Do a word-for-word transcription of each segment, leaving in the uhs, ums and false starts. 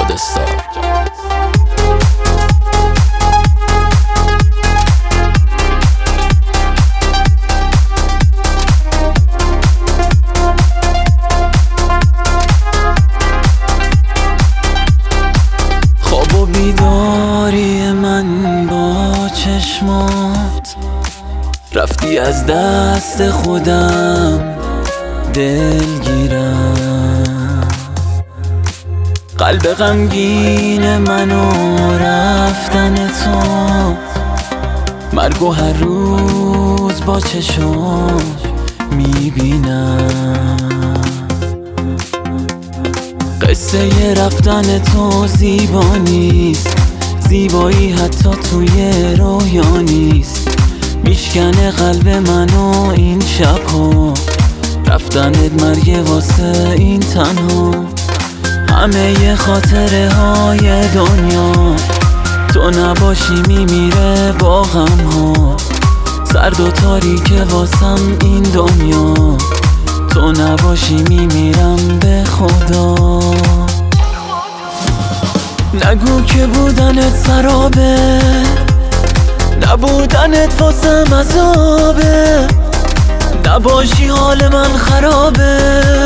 جادستار. خواب و بیداری من با چشمات، رفتی از دست خودم دلگیرم. قلب غمگین منو رفتن تو، مرگو هر روز با چشم میبینم. قصه رفتن تو زیبا نیست، زیبایی حتی توی رویا نیست. میشکنه قلب منو این شبها، رفتنت مرگ واسه این تنها. همه خاطره های دنیا، تو نباشی میمیره با غم ها. سرد و تاریک واسم این دنیا، تو نباشی میمیرم به خدا. نگو که بودنت سرابه، نبودنت واسم عذابه. نباشی حال من خرابه،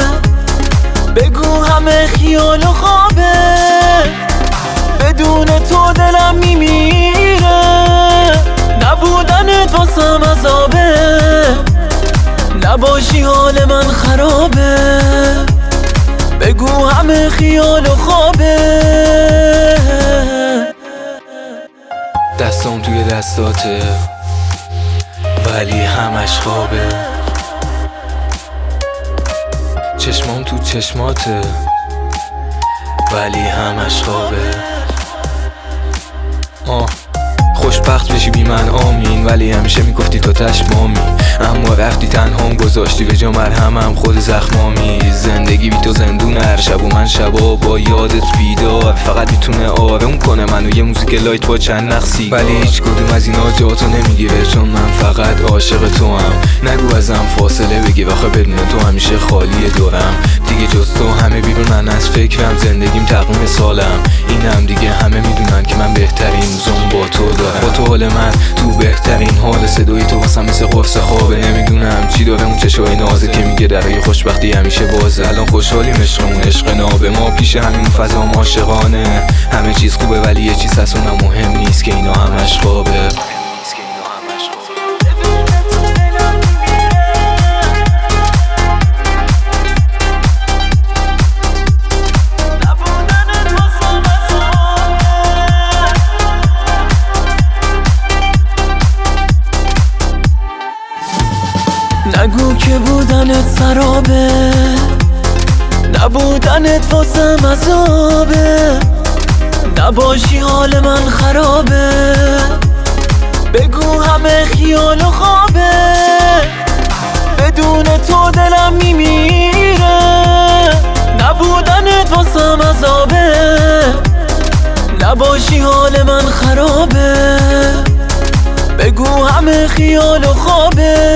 بگو همه خیال و خوابه. بدون تو دلم میمیره، نبودنت واسم عذابه. نباشی حال من خرابه، بگو همه خیال و خوابه. دستام توی دستاته ولی همش خوابه. چشمام تو چشماته ولی همش خوابه. آه خوشبخت بشی بی من آمین، ولی همیشه میگفتی تو تشمامی. اما رفتی تنهام گذاشتی به جا مرهمم خود زخمامی. زندگی بی تو زندون، هر شب و من شبا با یادت بیدار. فقط میتونه آروم کنه منو یه موزیک لایت با چند نقصی، ولی هیچ کدوم از اینا جاتو نمیگیره، چون من فقط عاشق تو هم. نگو ازم فاصله بگی، آخه بدون تو همیشه خالی دورم. دیگه جز تو همه بیرونن از فکرم، زندگیم تقویم سالم. اینم دیگه همه میدونن که من بهترین روزم با تو دارم. با تو حال من تو بهترین حال، صدای تو واسم مثل قرص خوابه. نمیدونم چی داره اون چشای نازه که میگه درای خوشبختی همیشه بازه. الان خوشحالیم عشقمون عشق نابه، ما پیش همین فضا عاشقانه. همه چیز خوبه ولی یه چیز هست اونم مهم نیست، که اینا همش خوابه. نگو که بودنت سرابه، نبودنت واسم عذابه. نباشی حال من خرابه، بگو همه خیال و خوابه. بدون تو دلم میمیره، نبودنت واسم عذابه. نباشی حال من خرابه، بگو همه خیال و خوابه.